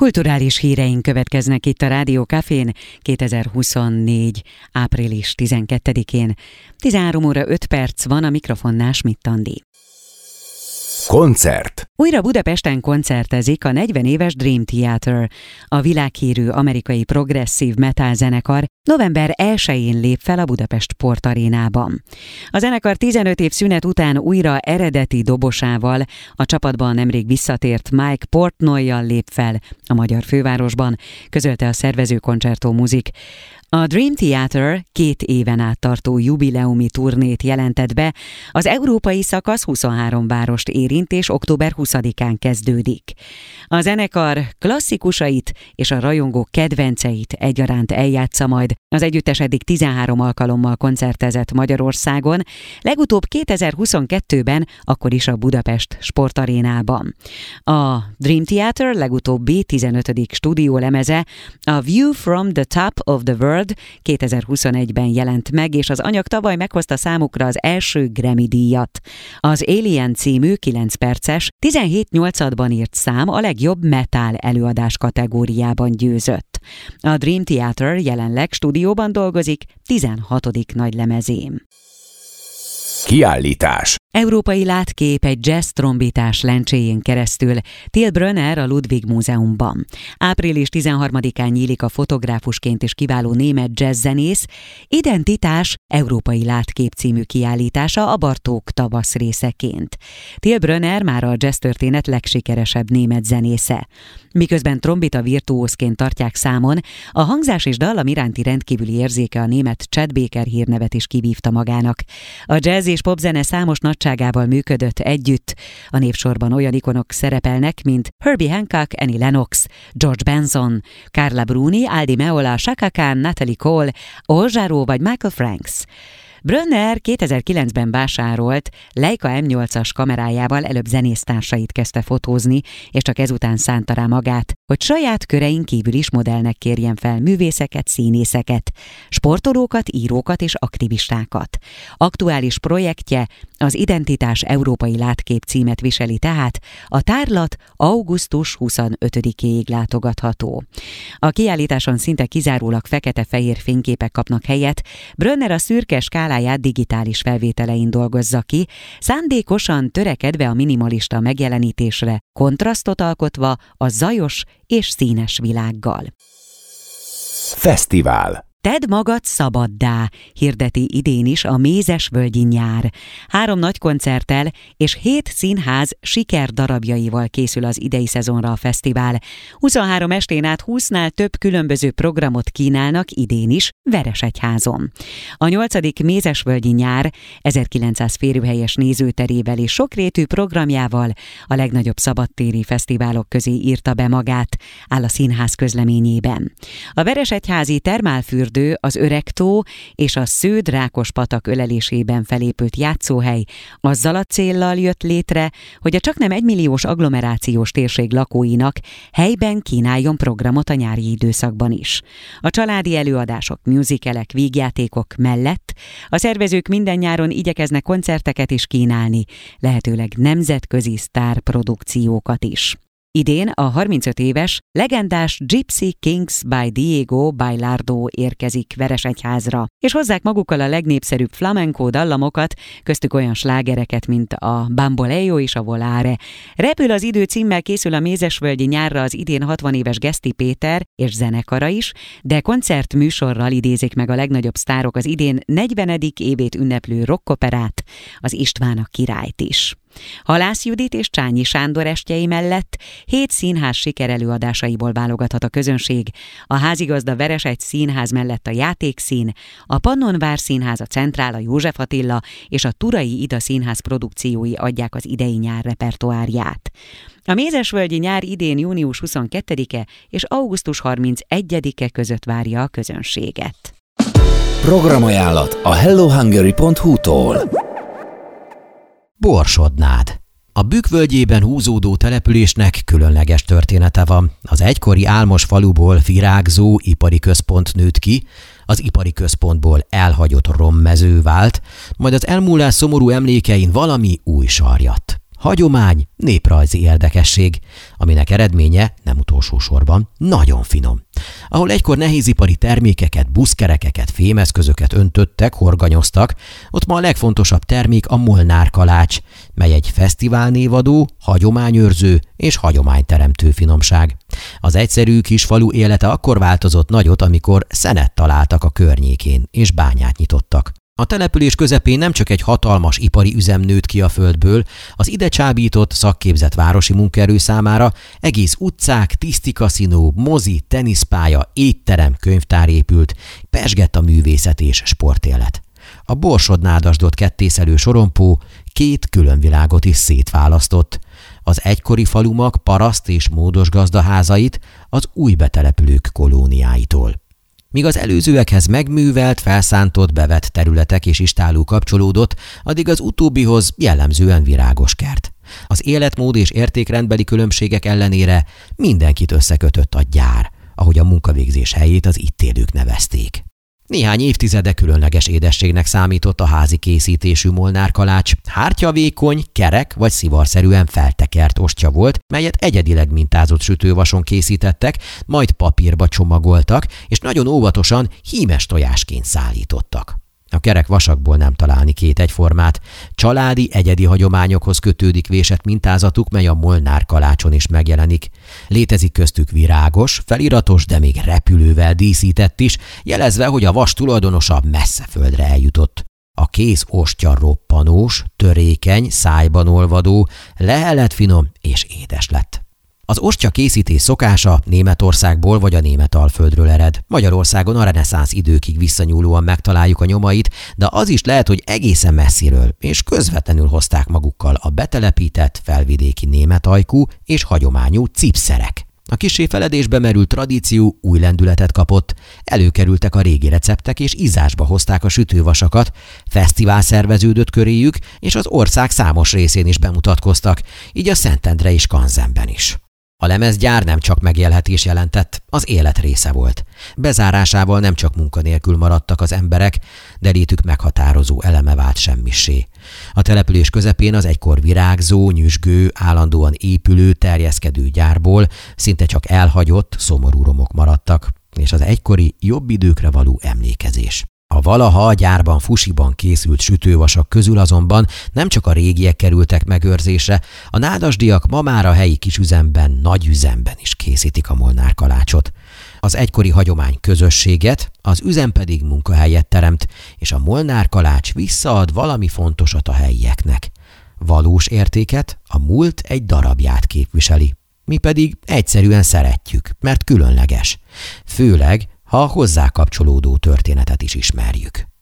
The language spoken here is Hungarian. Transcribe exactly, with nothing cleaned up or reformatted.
Kulturális híreink következnek itt a Rádió Cafén kétezer-huszonnégy. április tizenkettedikén. tizenhárom óra öt perc van, a mikrofonnál Schmidt Andi. Koncert. Újra Budapesten koncertezik a negyven éves Dream Theater. A világhírű amerikai progresszív metal zenekar november elsején lép fel a Budapest Sportarénában. A zenekar tizenöt év szünet után újra eredeti dobosával, a csapatban nemrég visszatért Mike Portnoy-jal lép fel a magyar fővárosban, közölte a szervező Concerto Music. A Dream Theater két éven át tartó jubileumi turnét jelentett be, az európai szakasz huszonhárom várost érint és október huszadikán kezdődik. A zenekar klasszikusait és a rajongók kedvenceit egyaránt eljátsza majd. Az együttes eddig tizenhárom alkalommal koncertezett Magyarországon, legutóbb kétezer-huszonkettőben, akkor is a Budapest Sportarénában. A Dream Theater legutóbbi tizenötödik stúdiólemeze, a View from the Top of the World kétezer-huszonegyben jelent meg, és az anyag tavaly meghozta számukra az első Grammy-díjat. Az Alien című kilenc perces, tizenhét nyolcadban írt szám a legjobb metal előadás kategóriában győzött. A Dream Theater jelenleg stúdióban dolgozik tizenhatodik nagylemezén. Kiállítás. Európai látkép egy jazz trombitás lencséjén keresztül Till Brönner a Ludwig Múzeumban. április tizenharmadikán nyílik a fotográfusként is kiváló német jazzzenész Identitás Európai Látkép című kiállítása a Bartók tavasz részeként. Till Brönner már a jazz történet legsikeresebb német zenésze. Miközben trombita virtuózként tartják számon, a hangzás és dallam iránti rendkívüli érzéke a német Chet Baker hírnevet is kivívta magának. A jazz és popzene számos nagyságával működött együtt. A névsorban olyan ikonok szerepelnek, mint Herbie Hancock, Annie Lennox, George Benson, Carla Bruni, Aldi Meola, Chaka Khan, Natalie Cole, Al Jarreau vagy Michael Franks. Brönner kétezer-kilencben vásárolt Leica em nyolcas kamerájával előbb zenésztársait kezdte fotózni, és csak ezután szánta rá magát, hogy saját körein kívül is modellnek kérjen fel művészeket, színészeket, sportolókat, írókat és aktivistákat. Aktuális projektje az Identitás Európai Látkép címet viseli, tehát a tárlat augusztus huszonötödikéig látogatható. A kiállításon szinte kizárólag fekete-fehér fényképek kapnak helyet, Brönner a szürke skálát digitális felvételein dolgozza ki, szándékosan törekedve a minimalista megjelenítésre, kontrasztot alkotva a zajos és színes világgal. Fesztivál. Tedd magad szabaddá, hirdeti idén is a Mézesvölgyi nyár. Három nagy koncerttel és hét színház sikerdarabjaival készül az idei szezonra a fesztivál. huszonhárom estén át húsznál több különböző programot kínálnak idén is Veresegyházon. A nyolcadik Mézesvölgyi nyár ezerkilencszáz férőhelyes nézőterével és sokrétű programjával a legnagyobb szabadtéri fesztiválok közé írta be magát, áll a színház közleményében. A Veresegyházi termálfürdő, az Öregtó és a Sződ-Rákospatak ölelésében felépült játszóhely azzal a céllal jött létre, hogy a csaknem egymilliós agglomerációs térség lakóinak helyben kínáljon programot a nyári időszakban is. A családi előadások, musicalek, vígjátékok mellett a szervezők minden nyáron igyekeznek koncerteket is kínálni, lehetőleg nemzetközi sztárprodukciókat is. Idén a harmincöt éves, legendás Gypsy Kings by Diego Bailardo érkezik Veresegyházra, és hozzák magukkal a legnépszerűbb flamenco dallamokat, köztük olyan slágereket, mint a Bamboleo és a Volare. Repül az idő címmel készül a Mézesvölgyi nyárra az idén hatvan éves Geszti Péter és zenekara is, de koncertműsorral idézik meg a legnagyobb sztárok az idén negyvenedik évét ünneplő rockoperát, az István a királyt is. Halász Judit és Csányi Sándor estjei mellett hét színház sikerelőadásaiból válogathat a közönség. A házigazda Veresegy Színház mellett a Játékszín, a Pannonvár Színház, a Centrál, a József Attila és a Turai Ida Színház produkciói adják az idei nyár repertoárját. A Mézesvölgyi nyár idén június huszonkettedike és augusztus harmincegyedike között várja a közönséget. Programajánlat a hello hungary pont hu-tól. Borsodnád. A Bükk völgyében húzódó településnek különleges története van. Az egykori álmos faluból virágzó ipari központ nőtt ki, az ipari központból elhagyott rommező vált, majd az elmúlás szomorú emlékein valami új sarjadt. Hagyomány, néprajzi érdekesség, aminek eredménye nem utolsó sorban nagyon finom. Ahol egykor nehézipari termékeket, buszkerekeket, fémeszközöket öntöttek, horganyoztak, ott ma a legfontosabb termék a Molnár kalács, mely egy fesztiválnévadó, hagyományőrző és hagyományteremtő finomság. Az egyszerű kis falu élete akkor változott nagyot, amikor szenet találtak a környékén, és bányát nyitottak. A település közepén nem csak egy hatalmas ipari üzem nőtt ki a földből, az ide csábított, szakképzett városi munkaerő számára egész utcák, tisztikaszinó, mozi, teniszpálya, étterem, könyvtár épült, pezsgett a művészet és sportélet. A Borsod-Nádasdot kettészelő sorompó két különvilágot is szétválasztott. Az egykori falumak paraszt és módos gazdaházait az új betelepülők kolóniáitól. Míg az előzőekhez megművelt, felszántott, bevett területek és istálló kapcsolódott, addig az utóbbihoz jellemzően virágos kert. Az életmód és értékrendbeli különbségek ellenére mindenkit összekötött a gyár, ahogy a munkavégzés helyét az itt élők nevezték. Néhány évtizede különleges édességnek számított a házi készítésű Molnár kalács. Hártyavékony, kerek vagy szivarszerűen feltekert ostya volt, melyet egyedileg mintázott sütővason készítettek, majd papírba csomagoltak, és nagyon óvatosan hímes tojásként szállítottak. A kerek vasakból nem találni két egyformát. Családi, egyedi hagyományokhoz kötődik vésett mintázatuk, mely a Molnár kalácson is megjelenik. Létezik köztük virágos, feliratos, de még repülővel díszített is, jelezve, hogy a vas tulajdonosa messze földre eljutott. A kész ostya roppanós, törékeny, szájban olvadó, lehelet finom és édes lett. Az ostya készítés szokása Németországból vagy a Németalföldről ered. Magyarországon a reneszánsz időkig visszanyúlóan megtaláljuk a nyomait, de az is lehet, hogy egészen messziről és közvetlenül hozták magukkal a betelepített felvidéki németajkú és hagyományú cipszerek. A kissé feledésbe merült tradíció új lendületet kapott, előkerültek a régi receptek és ízásba hozták a sütővasakat, fesztivál szerveződött köréjük, és az ország számos részén is bemutatkoztak, így a Szentendre és Kanzenben is. A lemezgyár nem csak megélhetés jelentett, az élet része volt. Bezárásával nem csak munkanélkül maradtak az emberek, de létük meghatározó eleme vált semmissé. A település közepén az egykor virágzó, nyüzsgő, állandóan épülő, terjeszkedő gyárból szinte csak elhagyott, szomorú romok maradtak, és az egykori jobb időkre való emlékezés. A valaha a gyárban fusiban készült sütővasak közül azonban nem csak a régiek kerültek megőrzésre, a nádasdiak ma már a helyi kisüzemben, nagyüzemben is készítik a Molnár kalácsot. Az egykori hagyomány közösséget, az üzem pedig munkahelyet teremt, és a Molnár kalács visszaad valami fontosat a helyieknek. Valós értéket, a múlt egy darabját képviseli. Mi pedig egyszerűen szeretjük, mert különleges. Főleg, ha a hozzá kapcsolódó történetet is ismerjük.